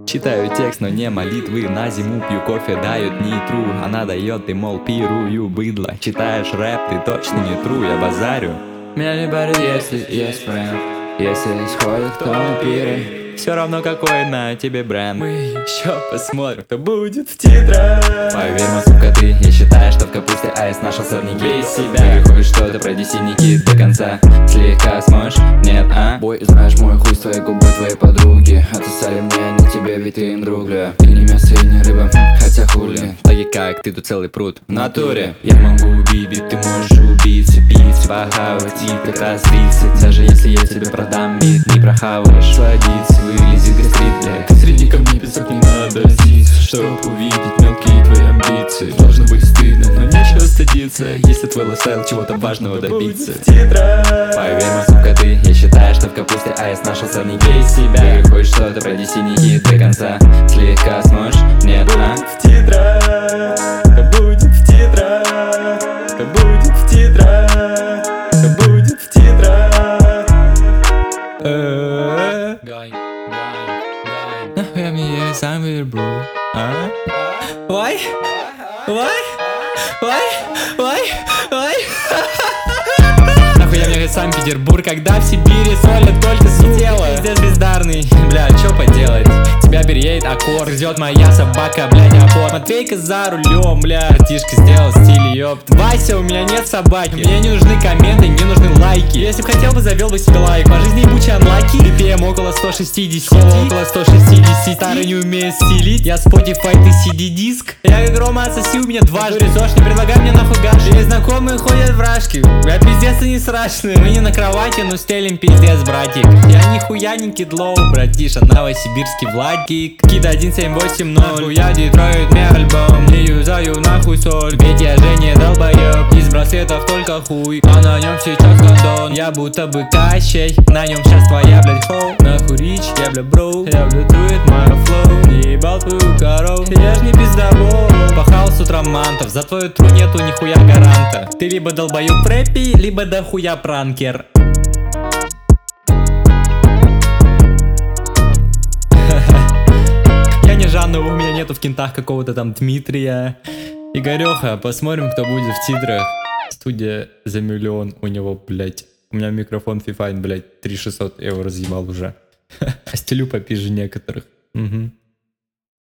Читаю текст, но не молитвы. На зиму пью кофе, дают нитру. Она дает, ты мол пирую, быдло. Читаешь рэп, ты точно не тру, я базарю. Меня не парит, если есть бренд. Если исходит, кто на пире. Все равно какой на тебе бренд. Мы еще посмотрим, кто будет в титрах. Поверь, сука, ты не считаешь, что в капусте аист нашел сорняки. Без себя переходишь что-то, пройди синяки до конца. Слегка сможешь? Нет, а? Бой, знаешь, мой хуй с твоей губы, твоей подруги. Отсосали мне, не тебе, ведь ты им друг, бля. Ты не мясо и не рыба, хотя хули. Так и как, ты тут целый пруд. В натуре я могу убить, ведь ты можешь убиться, бить, похавать и как раз 30. Даже если я тебе продам бит, не прохаваешь. Сладиться, вылезет гастрит, бля. Среди камней песок не надо ситься, чтоб увидеть мелкие твои амбиции. Должно быть стыдно, но нечего стыдиться, если твой лайфстайл чего-то важного добиться. Поверь, сука, ты не считаешь, что в капусте аист нашел сорняки. Из себя переходишь что-то, пройди синяки до конца. Слегка сможешь? Нет, а? В титрах, кто будет в титрах, кто будет в титрах, кто будет в титрах. Нахуй мне сам выберу. А? Why? Нахуя мне Санкт-Петербург, когда в Сибири солят только сидела. Пиздец бездарный, бля, чё поделать? Тебя переедет аккорд, ждет моя собака, блядь, апорт. Матвейка за рулем, бля, братишка сделал стиль, ёпт. Вася, у меня нет собаки, мне не нужны комменты, не нужны лайки. Если б хотел бы, завел бы себе лайк. По жизни ебучий анлаки, BPM около 160, около 160. Старый не умеет стилить, я Spotify, ты CD-диск. Я как Рома отсоси, у меня дважды. Резош, не предлагай мне нахуй гаш. Все знакомые ходят в рашки, я пиздец и не страшный. Мы не на кровати, но стелим пиздец, братик. Я нихуя не кидлоу, братиша, новосибирский Владик. Кида 1780, я Детройт, мне альбом. Не юзаю нахуй соль, ведь я же не долбоёб. Из браслетов только хуй, а на нем сейчас гондон. Я будто бы Кащей, на нем сейчас твоя, блядь, хоу. Нахуй рич, я бля броу, я бля трует моя флоу. Не ебал твою корову, я ж не пиздобол. Пахал с утра мантов, за твою тру нету нихуя гаранта. Ты либо долбоёб в рэпе, либо дохуя пранкер. Я не Жанна, у меня нету в кентах какого-то там Дмитрия. Игореха, посмотрим, кто будет в титрах. Студия за миллион у него, блять. У меня микрофон Fifine, блять, 3600 я его разъебал уже. А стелю попизже некоторых. Угу.